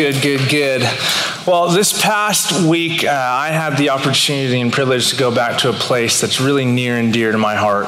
Good. Well, this past week, I had the opportunity and privilege to go back to a place that's really near and dear to my heart.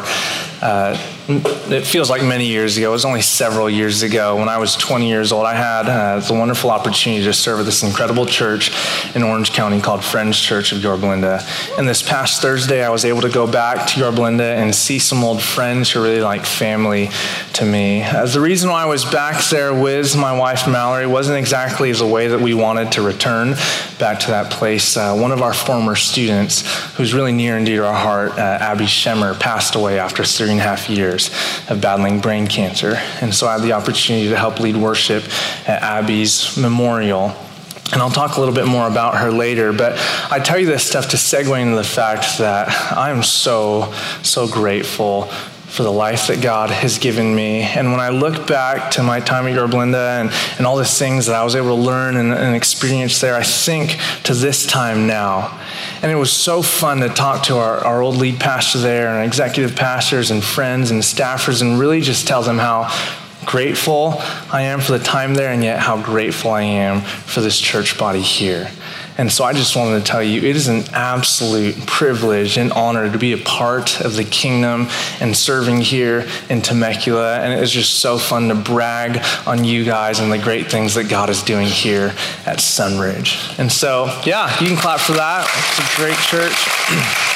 It feels like many years ago. It was only several years ago. When I was 20 years old, I had the wonderful opportunity to serve at this incredible church in Orange County called Friends Church of Yorba Linda. And this past Thursday, I was able to go back to Yorba Linda and see some old friends who are really like family to me. The reason why I was back there with my wife, Mallory, wasn't exactly the way that we wanted to return back to that place. One of our former students, who's really near and dear to our heart, Abby Schemmer, passed away after 3.5 years of battling brain cancer. And so I had the opportunity to help lead worship at Abby's memorial. And I'll talk a little bit more about her later, but I tell you this stuff to segue into the fact that I'm so grateful for the life that God has given me. And when I look back to my time at Yorba Linda and all the things that I was able to learn and experience there, I think to this time now. And it was so fun to talk to our old lead pastor there and executive pastors and friends and staffers and really just tell them how grateful I am for the time there and yet how grateful I am for this church body here. And so I just wanted to tell you, it is an absolute privilege and honor to be a part of the kingdom and serving here in Temecula. And it was just so fun to brag on you guys and the great things that God is doing here at Sunridge. And so, yeah, you can clap for that. It's a great church.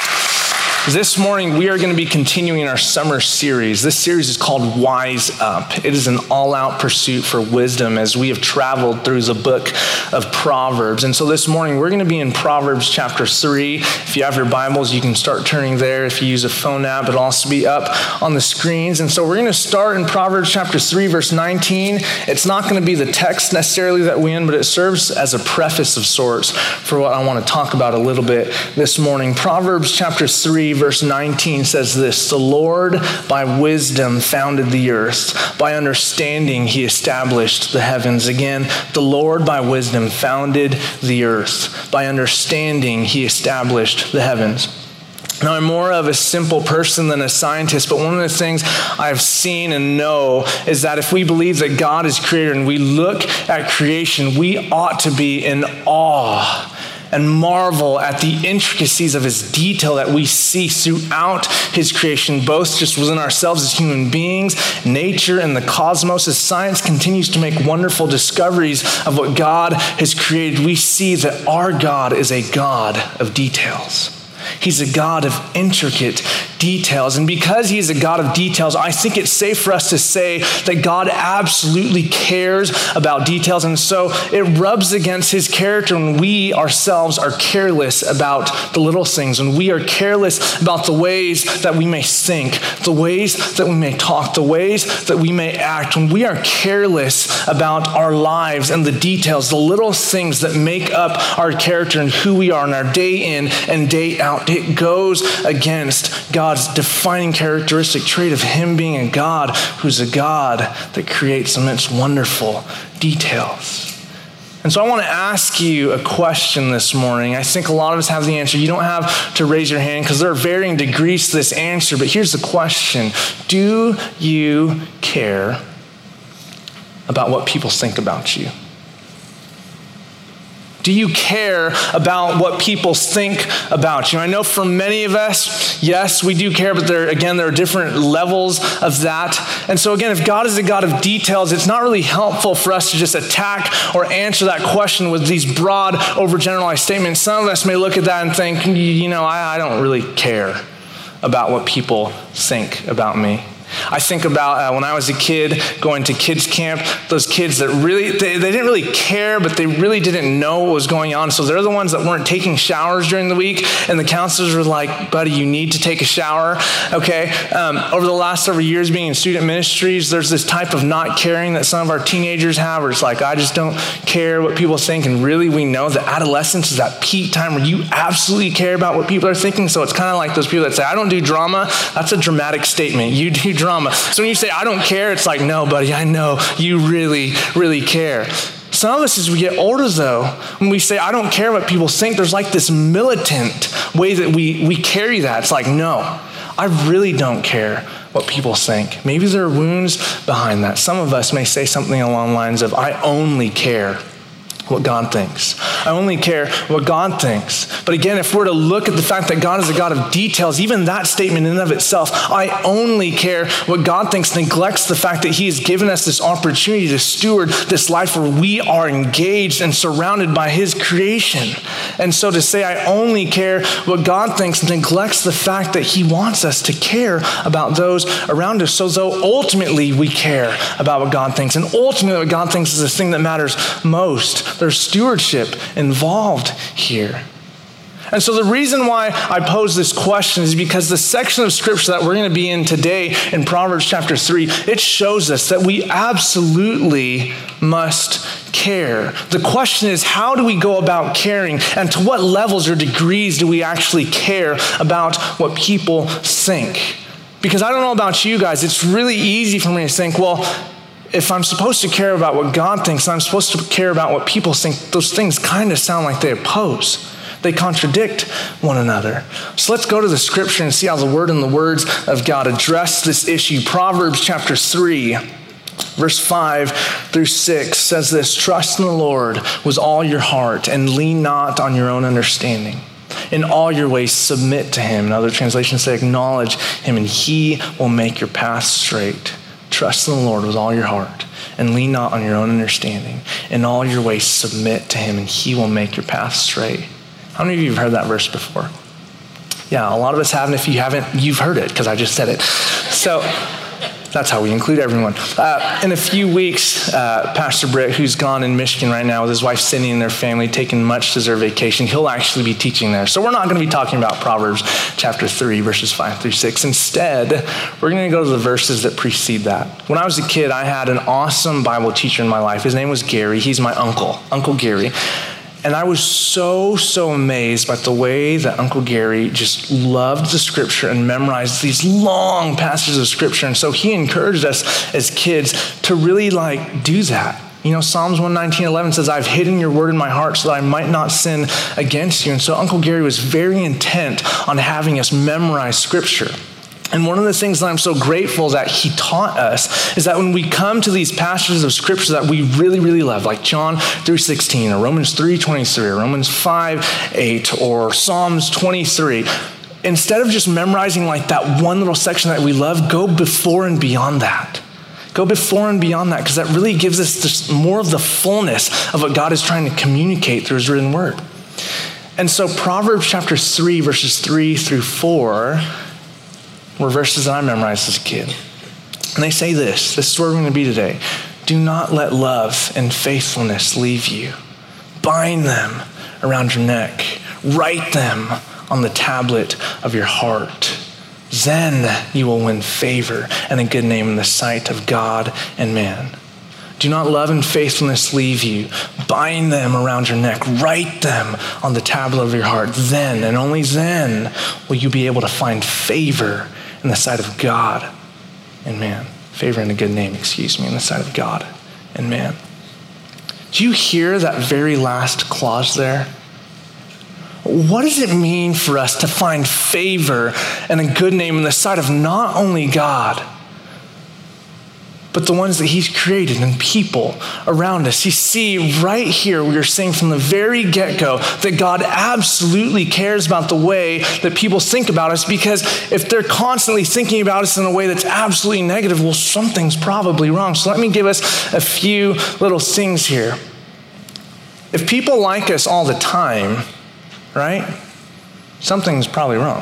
This morning, we are going to be continuing our summer series. This series is called Wise Up. It is an all-out pursuit for wisdom as we have traveled through the book of Proverbs. And so this morning, we're going to be in Proverbs chapter 3. If you have your Bibles, you can start turning there. If you use a phone app, it'll also be up on the screens. And so we're going to start in Proverbs chapter 3, verse 19. It's not going to be the text necessarily that we end, but it serves as a preface of sorts for what I want to talk about a little bit this morning. Proverbs chapter 3, verse 19 says this: "The Lord by wisdom founded the earth. By understanding he established the heavens." Again, the Lord by wisdom founded the earth. By understanding he established the heavens. Now, I'm more of a simple person than a scientist, but one of the things I've seen and know is that if we believe that God is creator and we look at creation, we ought to be in awe and marvel at the intricacies of his detail that we see throughout his creation, both just within ourselves as human beings, nature, and the cosmos. As science continues to make wonderful discoveries of what God has created, we see that our God is a God of details. He's a God of intricate details. And because he's a God of details, I think it's safe for us to say that God absolutely cares about details. And so it rubs against his character when we ourselves are careless about the little things, when we are careless about the ways that we may think, the ways that we may talk, the ways that we may act, when we are careless about our lives and the details, the little things that make up our character and who we are in our day in and day out. It goes against God's defining characteristic trait of him being a God who's a God that creates immense wonderful details. And so I want to ask you a question this morning. I think a lot of us have the answer. You don't have to raise your hand because there are varying degrees to this answer, but here's the question. Do you care about what people think about you? Do you care about what people think about you? I know for many of us, yes, we do care, but there are different levels of that. And so again, if God is a God of details, it's not really helpful for us to just attack or answer that question with these broad, overgeneralized statements. Some of us may look at that and think, I don't really care about what people think about me. I think about when I was a kid going to kids camp, those kids that really, they didn't really care, but they really didn't know what was going on. So they're the ones that weren't taking showers during the week. And the counselors were like, buddy, you need to take a shower. Okay. Over the last several years being in student ministries, there's this type of not caring that some of our teenagers have, where it's like, I just don't care what people think. And really we know that adolescence is that peak time where you absolutely care about what people are thinking. So it's kind of like those people that say, I don't do drama. That's a dramatic statement. You do drama. So when you say, I don't care, it's like, no, buddy, I know you really, really care. Some of us, as we get older, though, when we say, I don't care what people think, there's like this militant way that we carry that. It's like, no, I really don't care what people think. Maybe there are wounds behind that. Some of us may say something along the lines of, I only care what God thinks. I only care what God thinks. But again, if we're to look at the fact that God is a God of details, even that statement in and of itself, I only care what God thinks, neglects the fact that he has given us this opportunity to steward this life where we are engaged and surrounded by his creation. And so to say I only care what God thinks neglects the fact that he wants us to care about those around us. So though ultimately we care about what God thinks, and ultimately what God thinks is the thing that matters most, there's stewardship involved here. And so the reason why I pose this question is because the section of scripture that we're going to be in today in Proverbs chapter 3, it shows us that we absolutely must care. The question is, how do we go about caring, and to what levels or degrees do we actually care about what people think? Because I don't know about you guys, it's really easy for me to think, well, if I'm supposed to care about what God thinks, and I'm supposed to care about what people think, those things kind of sound like they oppose. They contradict one another. So let's go to the scripture and see how the word and the words of God address this issue. Proverbs chapter 3, verse 5 through 6 says this: "Trust in the Lord with all your heart and lean not on your own understanding. In all your ways submit to him." And other translations say acknowledge him, and he will make your path straight. Trust in the Lord with all your heart and lean not on your own understanding. In all your ways submit to him, and he will make your path straight. How many of you have heard that verse before? Yeah, a lot of us haven't. If you haven't, you've heard it because I just said it. So that's how we include everyone. In a few weeks, Pastor Britt, who's gone in Michigan right now with his wife Cindy and their family, taking much deserved vacation, he'll actually be teaching there. So we're not going to be talking about Proverbs chapter 3, verses 5 through 6. Instead, we're going to go to the verses that precede that. When I was a kid, I had an awesome Bible teacher in my life. His name was Gary. He's my uncle, Uncle Gary. And I was so amazed by the way that Uncle Gary just loved the scripture and memorized these long passages of scripture. And so he encouraged us as kids to really do that. You know, Psalms 119:11 says, "I've hidden your word in my heart so that I might not sin against you." And so Uncle Gary was very intent on having us memorize scripture. And one of the things that I'm so grateful that he taught us is that when we come to these passages of scripture that we really love, like John 3:16 or Romans 3:23 or Romans 5:8 or Psalms 23, instead of just memorizing that one little section that we love, go before and beyond that. Go before and beyond that, because that really gives us just more of the fullness of what God is trying to communicate through his written word. And so Proverbs chapter 3, verses 3 through 4 were verses that I memorized as a kid. And they say this is where we're going to be today. "Do not let love and faithfulness leave you. Bind them around your neck. Write them on the tablet of your heart. Then you will win favor and a good name in the sight of God and man. Do not love and faithfulness leave you. Bind them around your neck. Write them on the tablet of your heart. Then, and only then, will you be able to find favor in the sight of God and man." Favor and a good name, in the sight of God and man. Do you hear that very last clause there? What does it mean for us to find favor and a good name in the sight of not only God, but the ones that he's created and people around us? You see, right here, we are saying from the very get-go that God absolutely cares about the way that people think about us, because if they're constantly thinking about us in a way that's absolutely negative, well, something's probably wrong. So let me give us a few little things here. If people like us all the time, right, something's probably wrong.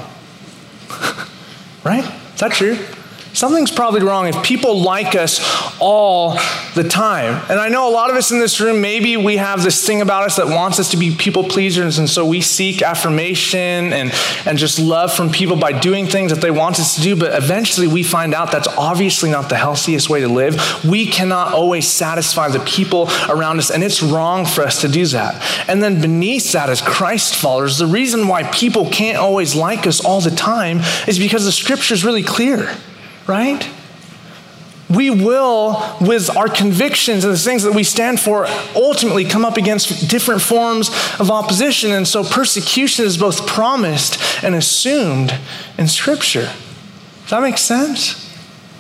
Right? Is that true? Something's probably wrong if people like us all the time. And I know a lot of us in this room, maybe we have this thing about us that wants us to be people pleasers, and so we seek affirmation and just love from people by doing things that they want us to do, but eventually we find out that's obviously not the healthiest way to live. We cannot always satisfy the people around us, and it's wrong for us to do that. And then beneath that, as Christ followers, the reason why people can't always like us all the time is because the scripture is really clear. Right? We will, with our convictions and the things that we stand for, ultimately come up against different forms of opposition. And so persecution is both promised and assumed in Scripture. Does that make sense?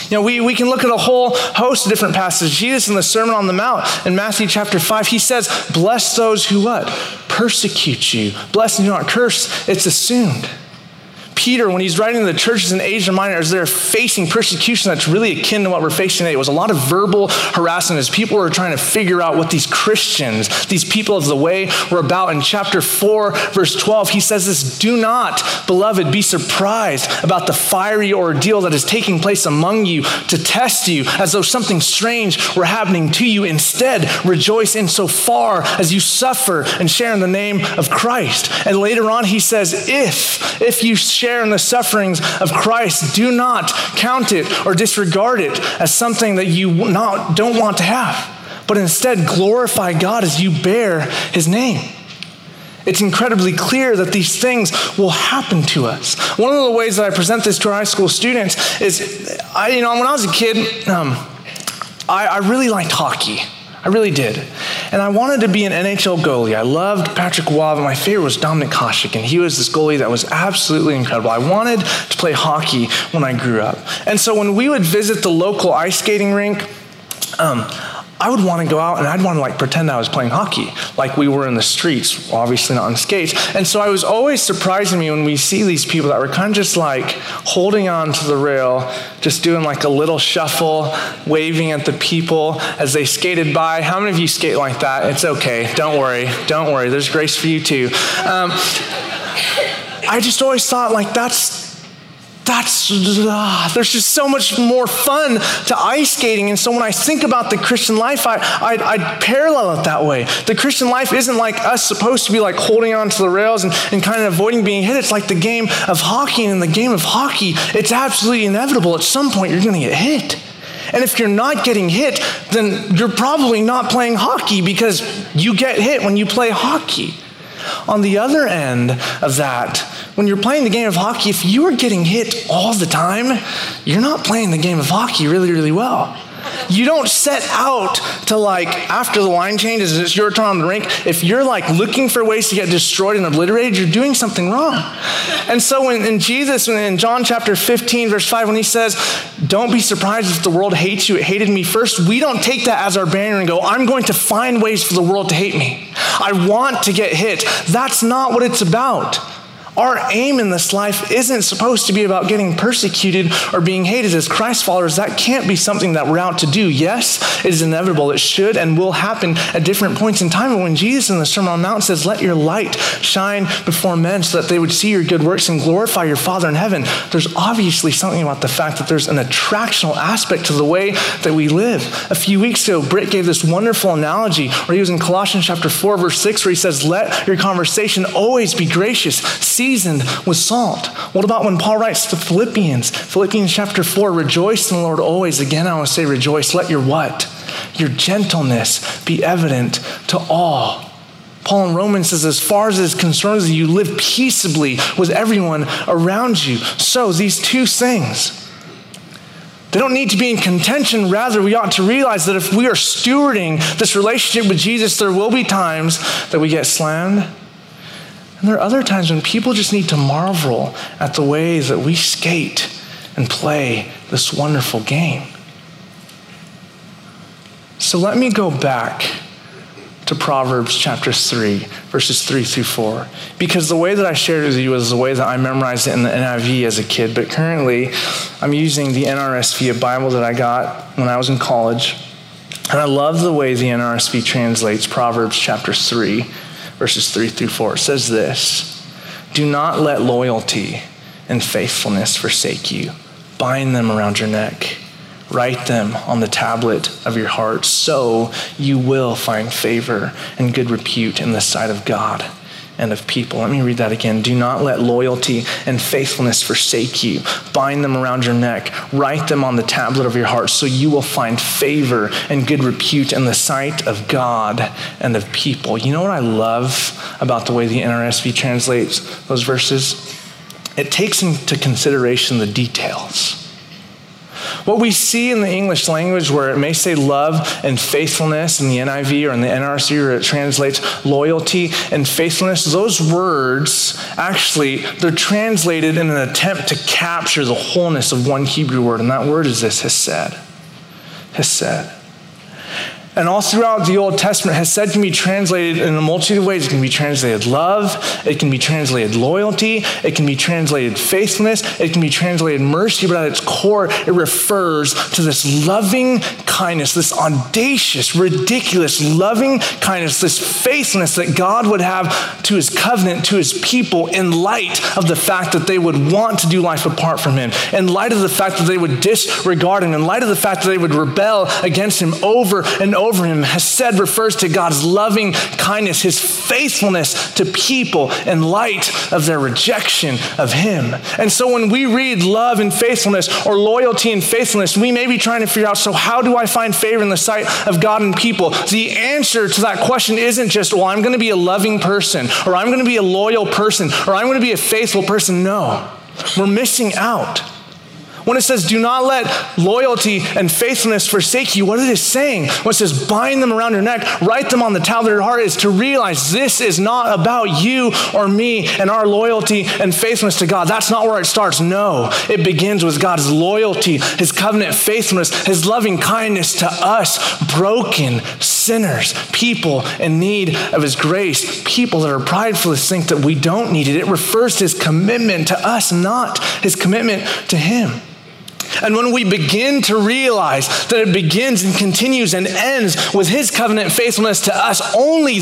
You know, we can look at a whole host of different passages. Jesus in the Sermon on the Mount in Matthew chapter 5, he says, bless those who what? Persecute you. Bless and do not curse. It's assumed. Peter, when he's writing to the churches in Asia Minor, as they're facing persecution that's really akin to what we're facing today, it was a lot of verbal harassment as people were trying to figure out what these Christians, these people of the way, were about. In chapter 4, verse 12, he says this, do not, beloved, be surprised about the fiery ordeal that is taking place among you to test you as though something strange were happening to you. Instead, rejoice insofar as you suffer and share in the name of Christ. And later on, he says, if you share in the sufferings of Christ, do not count it or disregard it as something that you don't want to have, but instead glorify God as you bear his name. It's incredibly clear that these things will happen to us. One of the ways that I present this to our high school students is, when I was a kid, I really liked hockey. I really did. And I wanted to be an NHL goalie. I loved Patrick Waugh, but my favorite was Dominik Hasek, and he was this goalie that was absolutely incredible. I wanted to play hockey when I grew up. And so when we would visit the local ice skating rink, I would want to go out and I'd want to pretend I was playing hockey, like we were in the streets, obviously not on skates. And so it was always surprising me when we see these people that were kind of just holding on to the rail, just doing a little shuffle, waving at the people as they skated by. How many of you skate like that? It's okay. Don't worry. There's grace for you too. I just always thought there's just so much more fun to ice skating. And so when I think about the Christian life, I'd parallel it that way. The Christian life isn't like us supposed to be holding on to the rails and kind of avoiding being hit. It's like the game of hockey. And in the game of hockey, it's absolutely inevitable. At some point, you're going to get hit. And if you're not getting hit, then you're probably not playing hockey because you get hit when you play hockey. On the other end of that, when you're playing the game of hockey, if you are getting hit all the time, you're not playing the game of hockey really, really well. You don't set out to after the line changes, it's your turn on the rink. If you're looking for ways to get destroyed and obliterated, you're doing something wrong. And so when Jesus, in John chapter 15, verse 5, when he says, don't be surprised if the world hates you, it hated me first, we don't take that as our banner and go, I'm going to find ways for the world to hate me. I want to get hit. That's not what it's about. Our aim in this life isn't supposed to be about getting persecuted or being hated. As Christ followers, that can't be something that we're out to do. Yes, it is inevitable. It should and will happen at different points in time. But when Jesus in the Sermon on the Mount says, let your light shine before men so that they would see your good works and glorify your Father in heaven, there's obviously something about the fact that there's an attractional aspect to the way that we live. A few weeks ago, Britt gave this wonderful analogy where he was in Colossians chapter 4, verse 6, where he says, let your conversation always be gracious, seasoned with salt. What about when Paul writes to Philippians chapter 4, rejoice in the Lord always. Again, I want to say rejoice. Let your what? Your gentleness be evident to all. Paul in Romans says, as far as it is concerned, you live peaceably with everyone around you. So these two things, they don't need to be in contention. Rather, we ought to realize that if we are stewarding this relationship with Jesus, there will be times that we get slammed. And there are other times when people just need to marvel at the ways that we skate and play this wonderful game. So let me go back to Proverbs chapter 3, verses 3 through 4. Because the way that I shared it with you was the way that I memorized it in the NIV as a kid. But currently, I'm using the NRSV, a Bible that I got when I was in college. And I love the way the NRSV translates Proverbs chapter 3, verses 3 through 4. It says this, do not let loyalty and faithfulness forsake you. Bind them around your neck. Write them on the tablet of your heart, so you will find favor and good repute in the sight of God and of people. Let me read that again. Do not let loyalty and faithfulness forsake you. Bind them around your neck. Write them on the tablet of your heart, so you will find favor and good repute in the sight of God and of people. You know what I love about the way the NRSV translates those verses? It takes into consideration the details. What we see in the English language where it may say love and faithfulness in the NIV or in the NRC, or it translates loyalty and faithfulness, those words actually, they're translated in an attempt to capture the wholeness of one Hebrew word, and that word is this, hesed. Hesed. And all throughout the Old Testament, hesed can be translated in a multitude of ways. It can be translated love. It can be translated loyalty. It can be translated faithfulness. It can be translated mercy. But at its core, it refers to this loving kindness, this audacious, ridiculous loving kindness, this faithfulness that God would have to his covenant, to his people, in light of the fact that they would want to do life apart from him, in light of the fact that they would disregard him, in light of the fact that they would rebel against him over and over him. Hesed refers to God's loving kindness, his faithfulness to people in light of their rejection of him. And so when we read love and faithfulness, or loyalty and faithfulness, we may be trying to figure out, so how do I find favor in the sight of God and people? The answer to that question isn't just, well, I'm going to be a loving person, or I'm going to be a loyal person, or I'm going to be a faithful person. No, we're missing out. When it says, do not let loyalty and faithfulness forsake you, what it is saying, when it says, bind them around your neck, write them on the tablet of your heart, is to realize this is not about you or me and our loyalty and faithfulness to God. That's not where it starts. No, it begins with God's loyalty, his covenant faithfulness, his loving kindness to us, broken sinners, people in need of his grace, people that are prideful to think that we don't need it. It refers to his commitment to us, not his commitment to him. And when we begin to realize that it begins and continues and ends with his covenant faithfulness to us, only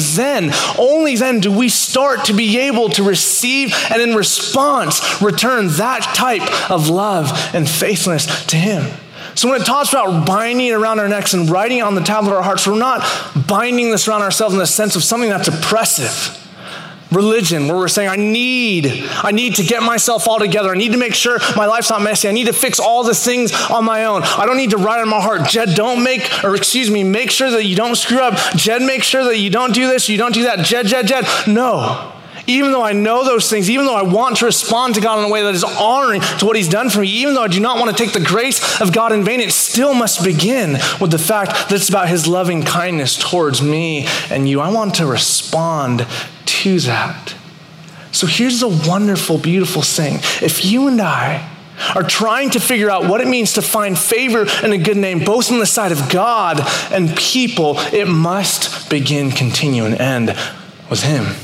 then do we start to be able to receive and in response return that type of love and faithfulness to him. So when it talks about binding it around our necks and writing it on the tablet of our hearts, we're not binding this around ourselves in the sense of something that's oppressive. Religion, where we're saying, I need to get myself all together. I need to make sure my life's not messy. I need to fix all the things on my own. I don't need to write on my heart, Jed, make sure that you don't screw up. Jed, make sure that you don't do this, you don't do that. Jed. No. Even though I know those things, even though I want to respond to God in a way that is honoring to what he's done for me, even though I do not want to take the grace of God in vain, it still must begin with the fact that it's about his loving kindness towards me and you. I want to respond to that. So here's the wonderful, beautiful thing. If you and I are trying to figure out what it means to find favor and a good name, both on the side of God and people, it must begin, continue, and end with him.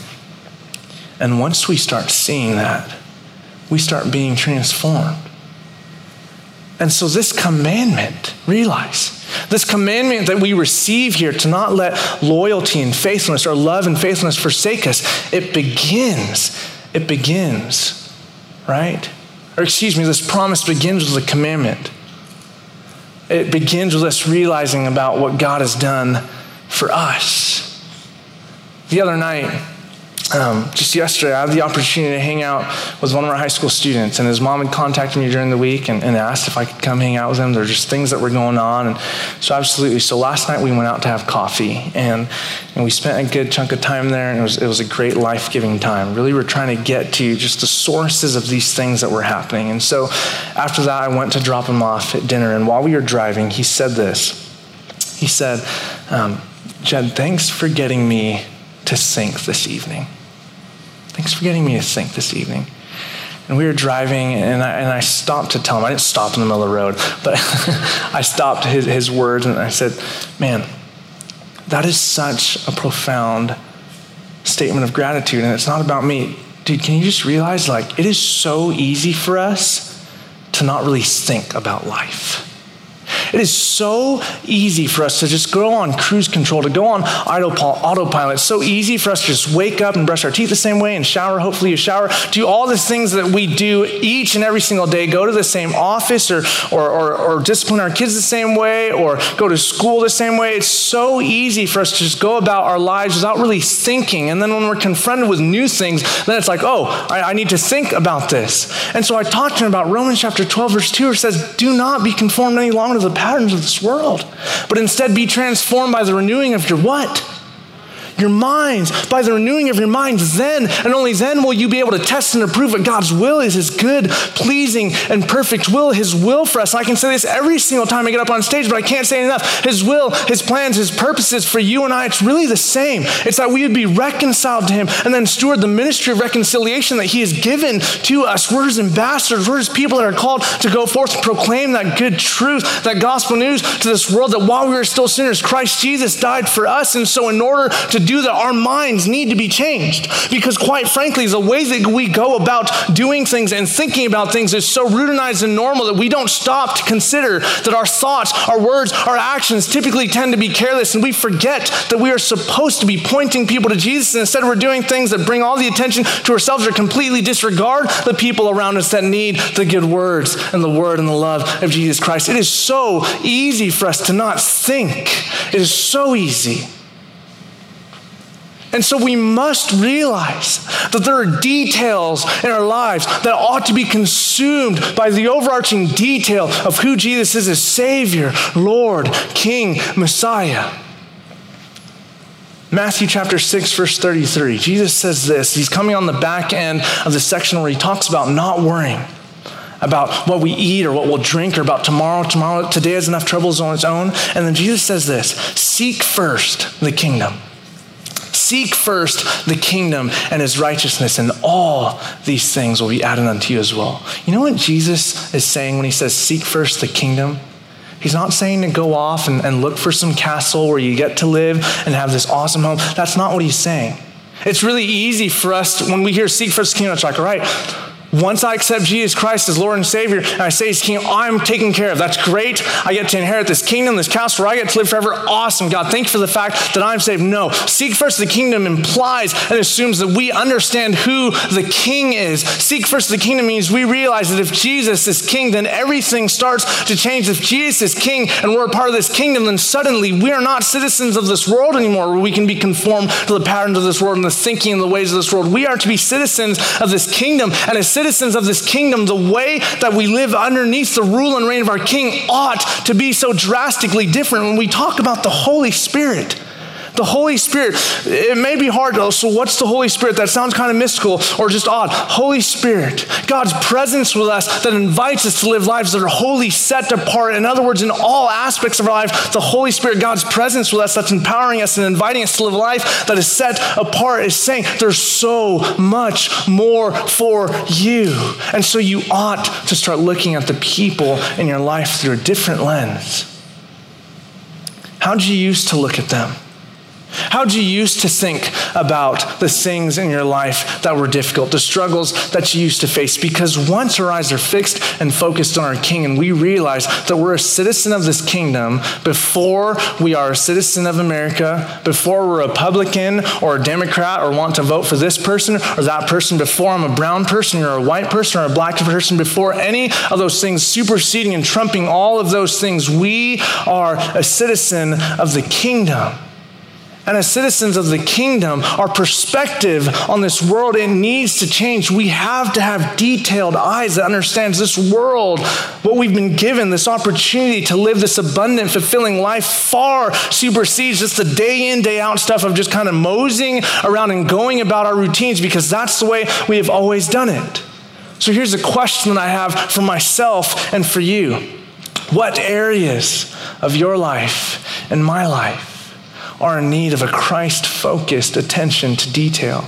And once we start seeing that, we start being transformed. And so this commandment, realize, this commandment that we receive here to not let loyalty and faithfulness or love and faithfulness forsake us, it begins, right? This promise begins with a commandment. It begins with us realizing about what God has done for us. The other night, just yesterday, I had the opportunity to hang out with one of our high school students, and his mom had contacted me during the week and asked if I could come hang out with him. There were just things that were going on, and so absolutely. So last night we went out to have coffee, and we spent a good chunk of time there, and it was a great life-giving time. Really, we're trying to get to just the sources of these things that were happening. And so after that, I went to drop him off at dinner, and while we were driving, he said this. He said, Jed, thanks for getting me to think this evening. Thanks for getting me to think this evening. And we were driving, and I stopped to tell him. I didn't stop in the middle of the road, but I stopped his words, and I said, man, that is such a profound statement of gratitude, and it's not about me. Dude, can you just realize, it is so easy for us to not really think about life. It is so easy for us to just go on cruise control, to go on autopilot. It's so easy for us to just wake up and brush our teeth the same way and shower. Hopefully you shower. Do all the things that we do each and every single day. Go to the same office or discipline our kids the same way or go to school the same way. It's so easy for us to just go about our lives without really thinking. And then when we're confronted with new things, then it's like, I need to think about this. And so I talked to him about Romans chapter 12, verse 2, where it says, do not be conformed any longer to the patterns of this world, but instead be transformed by the renewing of your what? your minds. By the renewing of your minds, then and only then will you be able to test and approve what God's will is, his good, pleasing, and perfect will, his will for us. And I can say this every single time I get up on stage, but I can't say it enough. His will, his plans, his purposes for you and I, it's really the same. It's that we would be reconciled to him and then steward the ministry of reconciliation that he has given to us. We're his ambassadors. We're his people that are called to go forth and proclaim that good truth, that gospel news to this world, that while we were still sinners, Christ Jesus died for us. And so in order to do that, our minds need to be changed, because quite frankly, the way that we go about doing things and thinking about things is so routinized and normal that we don't stop to consider that our thoughts, our words, our actions typically tend to be careless, and we forget that we are supposed to be pointing people to Jesus, and instead we're doing things that bring all the attention to ourselves or completely disregard the people around us that need the good words and the word and the love of Jesus Christ. It is so easy for us to not think. It is so easy. And so we must realize that there are details in our lives that ought to be consumed by the overarching detail of who Jesus is as Savior, Lord, King, Messiah. Matthew chapter 6, verse 33, Jesus says this. He's coming on the back end of the section where he talks about not worrying about what we eat or what we'll drink or about tomorrow. Today has enough troubles on its own. And then Jesus says this, seek first the kingdom. Seek first the kingdom and his righteousness, and all these things will be added unto you as well. You know what Jesus is saying when he says seek first the kingdom? He's not saying to go off and look for some castle where you get to live and have this awesome home. That's not what he's saying. It's really easy for us when we hear seek first the kingdom, it's like, all right, once I accept Jesus Christ as Lord and Savior, and I say he's king, I'm taken care of. That's great. I get to inherit this kingdom, this castle where I get to live forever. Awesome. God, thank you for the fact that I'm saved. No, seek first the kingdom implies and assumes that we understand who the king is. Seek first the kingdom means we realize that if Jesus is king, then everything starts to change. If Jesus is king and we're a part of this kingdom, then suddenly we are not citizens of this world anymore, where we can be conformed to the patterns of this world and the thinking and the ways of this world. We are to be citizens of this kingdom, and as citizens of this kingdom, the way that we live underneath the rule and reign of our King ought to be so drastically different. When we talk about the Holy Spirit, the Holy Spirit, it may be hard to, so what's the Holy Spirit? That sounds kind of mystical or just odd. Holy Spirit, God's presence with us that invites us to live lives that are wholly set apart. In other words, in all aspects of our life, the Holy Spirit, God's presence with us that's empowering us and inviting us to live a life that is set apart, is saying there's so much more for you. And so you ought to start looking at the people in your life through a different lens. How did you used to look at them? How did you used to think about the things in your life that were difficult, the struggles that you used to face? Because once our eyes are fixed and focused on our King, and we realize that we're a citizen of this kingdom before we are a citizen of America, before we're a Republican or a Democrat or want to vote for this person or that person, before I'm a brown person or a white person or a black person, before any of those things superseding and trumping all of those things, we are a citizen of the kingdom. And as citizens of the kingdom, our perspective on this world, it needs to change. We have to have detailed eyes that understands this world, what we've been given, this opportunity to live this abundant, fulfilling life far supersedes just the day in, day out stuff of just kind of moseying around and going about our routines, because that's the way we have always done it. So here's a question that I have for myself and for you. What areas of your life and my life are in need of a Christ-focused attention to detail?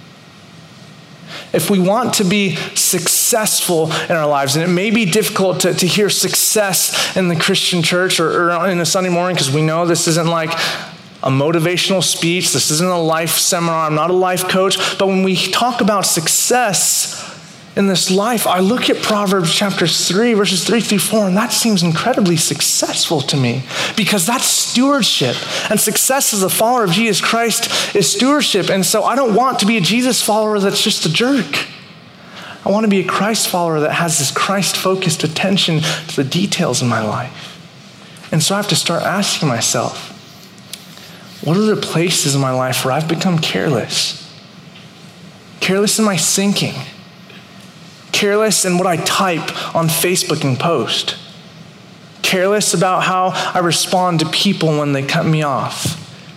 If we want to be successful in our lives, and it may be difficult to hear success in the Christian church or in a Sunday morning, because we know this isn't like a motivational speech, this isn't a life seminar, I'm not a life coach, but when we talk about success in this life, I look at Proverbs chapter 3, verses 3 through 4, and that seems incredibly successful to me, because that's stewardship. And success as a follower of Jesus Christ is stewardship. And so I don't want to be a Jesus follower that's just a jerk. I want to be a Christ follower that has this Christ-focused attention to the details in my life. And so I have to start asking myself, what are the places in my life where I've become careless? Careless in my thinking. Careless in what I type on Facebook and post. Careless about how I respond to people when they cut me off.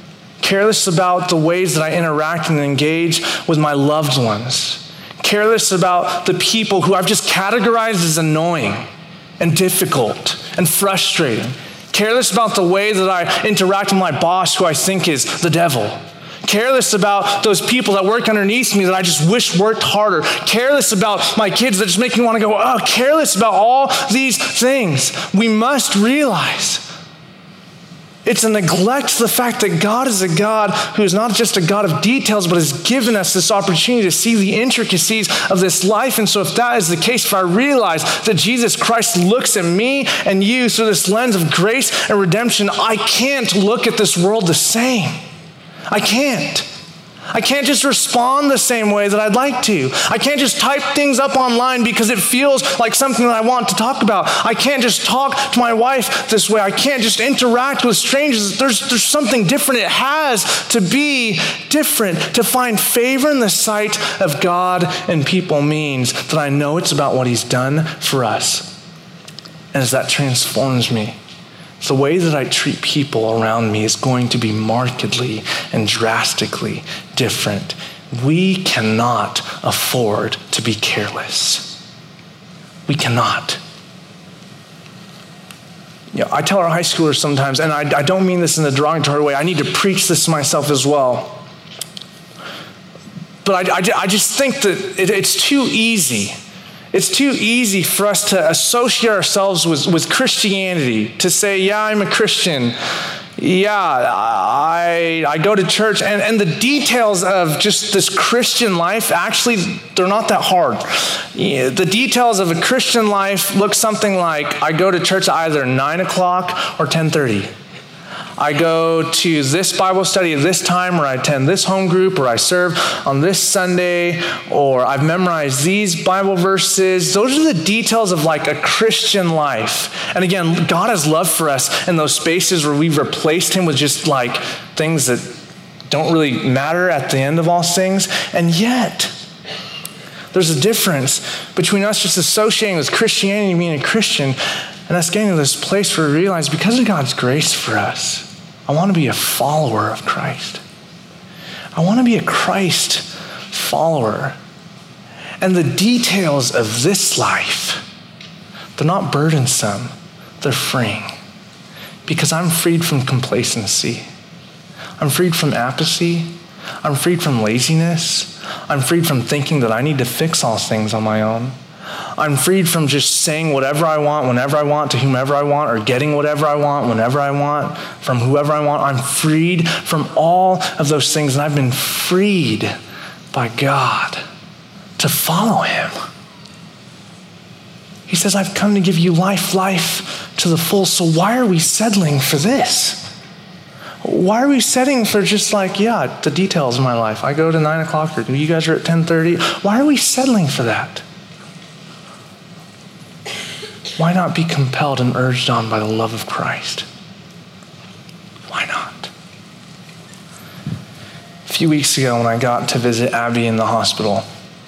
careless about the ways that I interact and engage with my loved ones, careless about the people who I've just categorized as annoying and difficult and frustrating, careless about the way that I interact with my boss who I think is the devil, careless about those people that work underneath me that I just wish worked harder, careless about my kids that just make me want to go, oh, careless about all these things. We must realize it's a neglect to the fact that God is a God who is not just a God of details, but has given us this opportunity to see the intricacies of this life. And so if that is the case, if I realize that Jesus Christ looks at me and you through this lens of grace and redemption, I can't look at this world the same. I can't. I can't just respond the same way that I'd like to. I can't just type things up online because it feels like something that I want to talk about. I can't just talk to my wife this way. I can't just interact with strangers. There's something different. It has to be different. To find favor in the sight of God and people means that I know it's about what he's done for us. And as that transforms me, the way that I treat people around me is going to be markedly and drastically different. We cannot afford to be careless. We cannot. I tell our high schoolers sometimes, and I don't mean this in a derogatory way, I need to preach this to myself as well. But I just think that it's too easy. It's too easy for us to associate ourselves with Christianity, to say, yeah, I'm a Christian. Yeah, I go to church. And the details of just this Christian life, actually, they're not that hard. The details of a Christian life look something like, I go to church at either 9 o'clock or 10:30. I go to this Bible study at this time, or I attend this home group, or I serve on this Sunday, or I've memorized these Bible verses. Those are the details of like a Christian life. And again, God has love for us in those spaces where we've replaced him with just like things that don't really matter at the end of all things. And yet, there's a difference between us just associating with Christianity and being a Christian, and us getting to this place where we realize because of God's grace for us, I want to be a follower of Christ. I want to be a Christ follower. And the details of this life, they're not burdensome, they're freeing. Because I'm freed from complacency. I'm freed from apathy. I'm freed from laziness. I'm freed from thinking that I need to fix all things on my own. I'm freed from just saying whatever I want, whenever I want, to whomever I want, or getting whatever I want, whenever I want, from whoever I want. I'm freed from all of those things, and I've been freed by God to follow him. He says, I've come to give you life to the full. So why are we settling for this? Why are we settling for just like, yeah, the details of my life? I go to 9 o'clock, or you guys are at 10:30. Why are we settling for that? Why not be compelled and urged on by the love of Christ? Why not? A few weeks ago when I got to visit Abby in the hospital,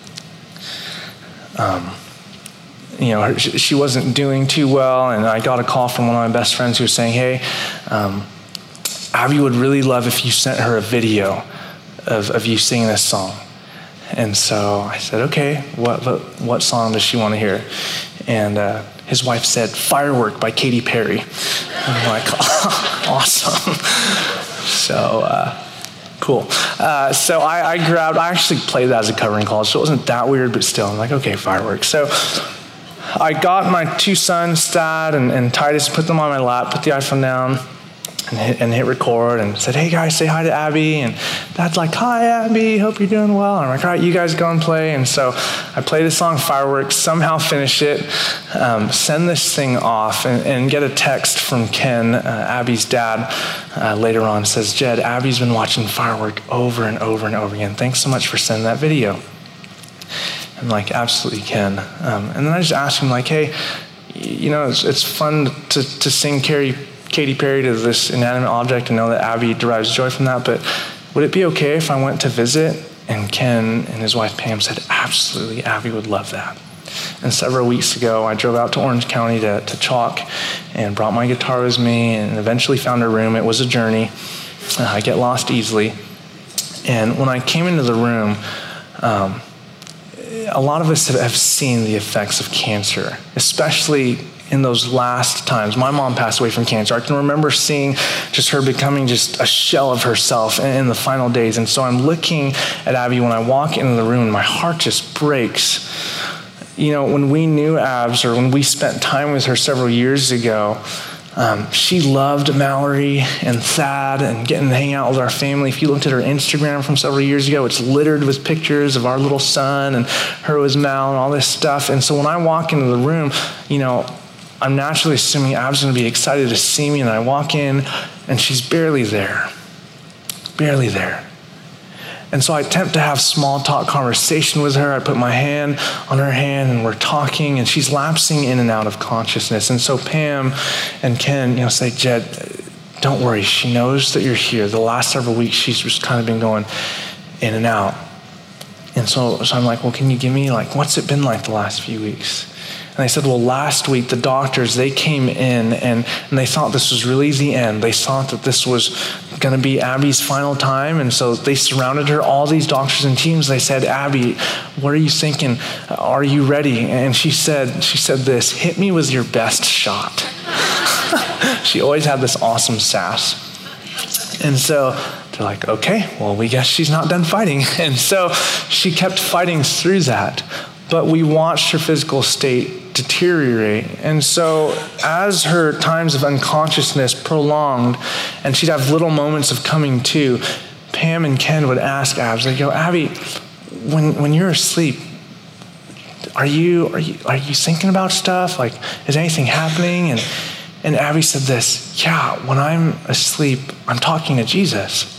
she wasn't doing too well, and I got a call from one of my best friends who was saying, hey, Abby would really love if you sent her a video of you singing this song. And so I said, okay, what song does she want to hear? And his wife said, Firework by Katy Perry. I'm like, oh, awesome. So, cool. So I actually played that as a cover in college, so it wasn't that weird, but still, I'm like, okay, Firework. So I got my two sons, Thad and Titus, put them on my lap, put the iPhone down, and hit record, and said, hey guys, say hi to Abby. And Dad's like, hi Abby, hope you're doing well. And I'm like, all right, you guys go and play. And so I play the song Fireworks, somehow finish it, send this thing off, and get a text from Ken, Abby's dad, later on. Says, Jed, Abby's been watching Firework over and over and over again. Thanks so much for sending that video. I'm like, absolutely, Ken. And then I just asked him, like, hey, it's fun to sing Katy Perry to this inanimate object and know that Abby derives joy from that, but would it be okay if I went to visit? And Ken and his wife Pam said, absolutely, Abby would love that. And several weeks ago, I drove out to Orange County to Chalk and brought my guitar with me and eventually found a room. It was a journey. I get lost easily. And when I came into the room, a lot of us have seen the effects of cancer, especially in those last times. My mom passed away from cancer. I can remember seeing just her becoming just a shell of herself in the final days. And so I'm looking at Abby when I walk into the room, and my heart just breaks. You know, when we knew Abs, or when we spent time with her several years ago, she loved Mallory and Thad and getting to hang out with our family. If you looked at her Instagram from several years ago, it's littered with pictures of our little son and her with Mal and all this stuff. And so when I walk into the room, you know, I'm naturally assuming Ab's going to be excited to see me, and I walk in, and she's barely there. Barely there. And so I attempt to have small talk conversation with her. I put my hand on her hand, and we're talking, and she's lapsing in and out of consciousness. And so Pam and Ken, you know, say, Jed, don't worry. She knows that you're here. The last several weeks, she's just kind of been going in and out. And so I'm like, well, can you give me, like, what's it been like the last few weeks? And they said, well, last week, the doctors, they came in and they thought this was really the end. They thought that this was going to be Abby's final time. And so they surrounded her, all these doctors and teams. They said, Abby, what are you thinking? Are you ready? And she said this, hit me with your best shot. She always had this awesome sass. And so they're like, okay, well, we guess she's not done fighting. And so she kept fighting through that. But we watched her physical state deteriorate. And so as her times of unconsciousness prolonged, and she'd have little moments of coming to, Pam and Ken would ask Abs, they go, Abby, when you're asleep, are you thinking about stuff? Like, is anything happening? And Abby said this, yeah, when I'm asleep, I'm talking to Jesus.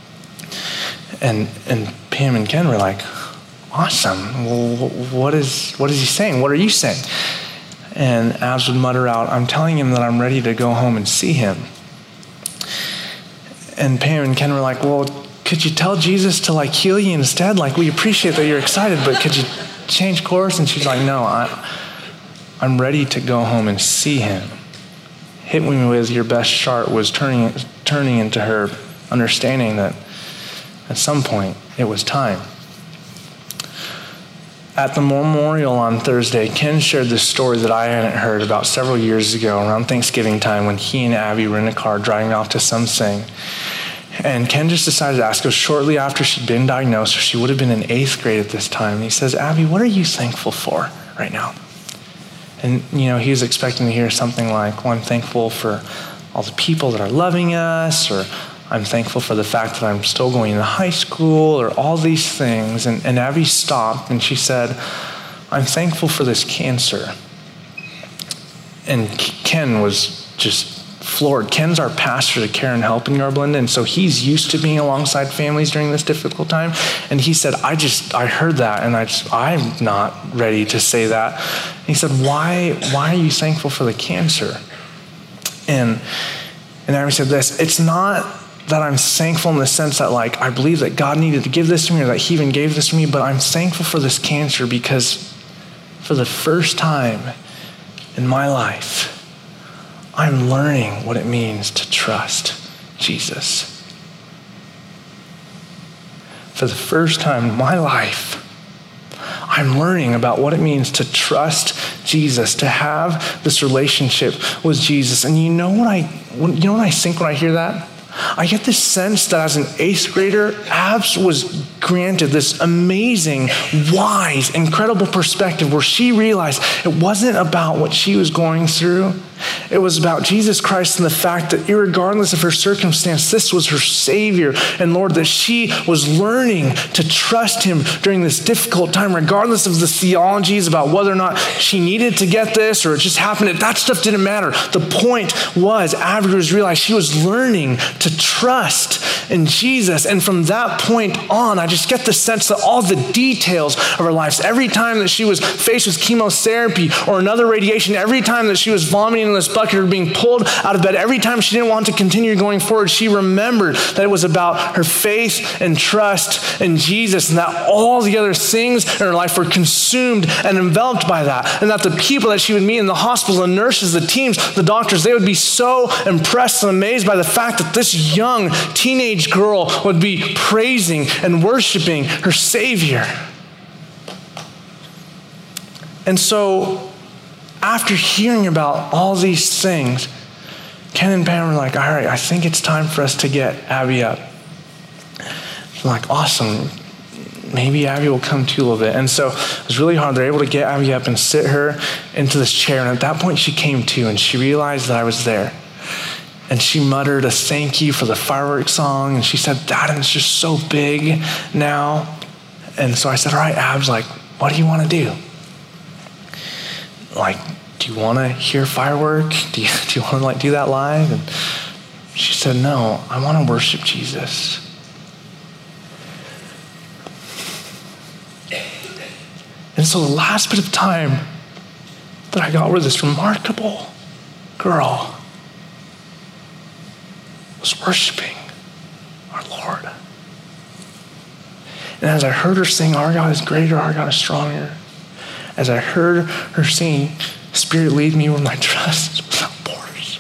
And Pam and Ken were like, awesome. Well, what is he saying? What are you saying? And Abs would mutter out, I'm telling him that I'm ready to go home and see him. And Pam and Ken were like, well, could you tell Jesus to like heal you instead? Like, we appreciate that you're excited, but could you change course? And she's like, no, I'm ready to go home and see him. Hit me with your best shot was turning into her understanding that at some point it was time. At the memorial on Thursday, Ken shared this story that I hadn't heard about several years ago around Thanksgiving time when he and Abby were in a car driving off to some thing. And Ken just decided to ask her shortly after she'd been diagnosed, so she would have been in 8th grade at this time. And he says, Abby, what are you thankful for right now? And, you know, he was expecting to hear something like, well, I'm thankful for all the people that are loving us, or I'm thankful for the fact that I'm still going to high school, or all these things. And Abby stopped and she said, I'm thankful for this cancer. And Ken was just floored. Ken's our pastor to Care and Help in Yorba Linda, and so he's used to being alongside families during this difficult time. And he said, I heard that, and I'm not ready to say that. And he said, why are you thankful for the cancer? And Abby said this, it's not that I'm thankful in the sense that, like, I believe that God needed to give this to me, or that he even gave this to me, but I'm thankful for this cancer because for the first time in my life, I'm learning what it means to trust Jesus. For the first time in my life, I'm learning about what it means to trust Jesus, to have this relationship with Jesus. And you know what I think when I hear that? I get this sense that as an 8th grader, Abs was granted this amazing, wise, incredible perspective where she realized it wasn't about what she was going through. It was about Jesus Christ and the fact that irregardless of her circumstance, this was her Savior and Lord, that she was learning to trust him during this difficult time, regardless of the theologies about whether or not she needed to get this or it just happened. That stuff didn't matter. The point was, Abby realized she was learning to trust in Jesus. And from that point on, I just get the sense that all the details of her life, every time that she was faced with chemotherapy or another radiation, every time that she was vomiting in this bucket bucket or being pulled out of bed, every time she didn't want to continue going forward, she remembered that it was about her faith and trust in Jesus, and that all the other things in her life were consumed and enveloped by that. And that the people that she would meet in the hospital, the nurses, the teams, the doctors, they would be so impressed and amazed by the fact that this young teenage girl would be praising and worshiping her Savior. And so after hearing about all these things, Ken and Pam were like, all right, I think it's time for us to get Abby up. I'm like, awesome. Maybe Abby will come to a little bit. And so it was really hard. They're able to get Abby up and sit her into this chair. And at that point she came to, and she realized that I was there. And she muttered a thank you for the fireworks song. And she said, Dad, it's just so big now. And so I said, all right, Abs, like, what do you want to do? Like, do you want to hear firework? Do you want to like do that live? And she said, no, I want to worship Jesus. And so the last bit of time that I got with this remarkable girl was worshiping our Lord. And as I heard her sing, our God is greater, our God is stronger, as I heard her sing, Spirit lead me where my trust is without borders,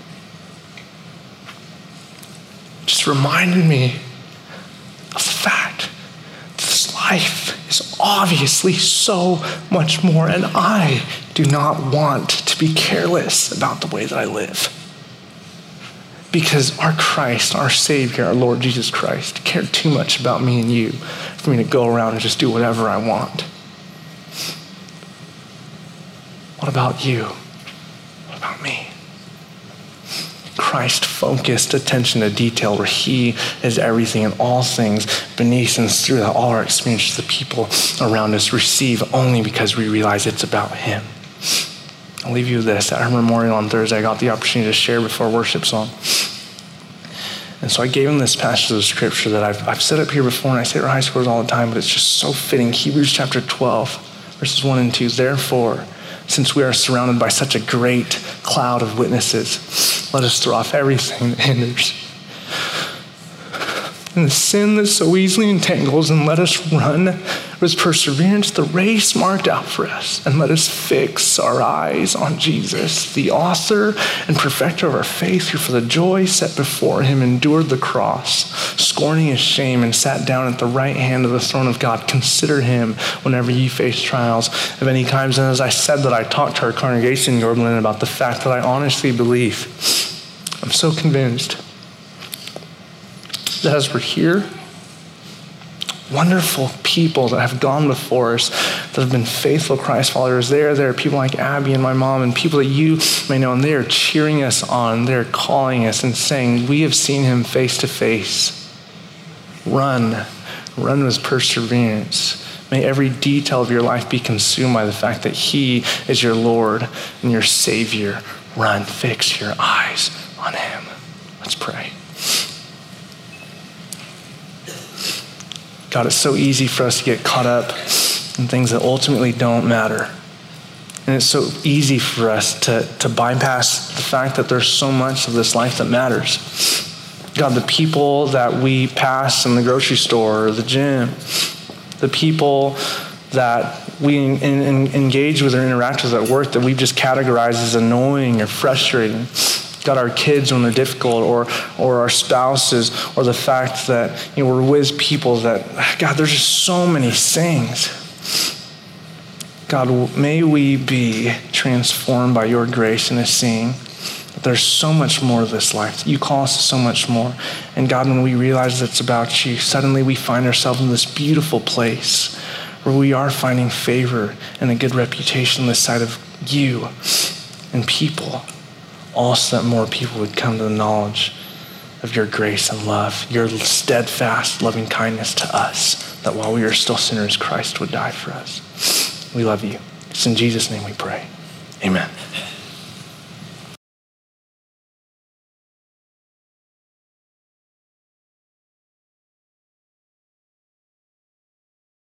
just reminded me of the fact that this life is obviously so much more, and I do not want to be careless about the way that I live. Because our Christ, our Savior, our Lord Jesus Christ, cared too much about me and you for me to go around and just do whatever I want. What about you? What about me? Christ focused attention to detail where he is everything and all things beneath and through that all our experiences, the people around us receive only because we realize it's about him. I'll leave you with this. At our memorial on Thursday, I got the opportunity to share before worship song. And so I gave him this passage of scripture that I've said up here before, and I say it at high schoolers all the time, but it's just so fitting. Hebrews chapter 12, verses 1 and 2. Therefore, since we are surrounded by such a great cloud of witnesses, let us throw off everything that hinders and the sin that so easily entangles, and let us run with perseverance the race marked out for us, and let us fix our eyes on Jesus, the author and perfecter of our faith, who for the joy set before him endured the cross, scorning his shame, and sat down at the right hand of the throne of God. Consider him whenever ye face trials of any kinds. And as I said that, I talked to our congregation in Yorba about the fact that I honestly believe, I'm so convinced that as we're here, wonderful people that have gone before us, that have been faithful Christ followers, there are people like Abby and my mom and people that you may know, and they are cheering us on. They're calling us and saying, we have seen him face to face. Run with perseverance. May every detail of your life be consumed by the fact that he is your Lord and your Savior. Run, fix your eyes on him. Let's pray. God, it's so easy for us to get caught up in things that ultimately don't matter. And it's so easy for us to bypass the fact that there's so much of this life that matters. God, the people that we pass in the grocery store or the gym, the people that we engage with or interact with at work that we've just categorized as annoying or frustrating. God, our kids when they're difficult, or our spouses, or the fact that we're with people that, God, there's just so many things. God, may we be transformed by your grace and seeing that there's so much more of this life, that you call us to so much more. And God, when we realize that it's about you, suddenly we find ourselves in this beautiful place where we are finding favor and a good reputation on the side of you and people. Also that more people would come to the knowledge of your grace and love, your steadfast loving kindness to us, that while we are still sinners, Christ would die for us. We love you. It's in Jesus' name we pray. Amen.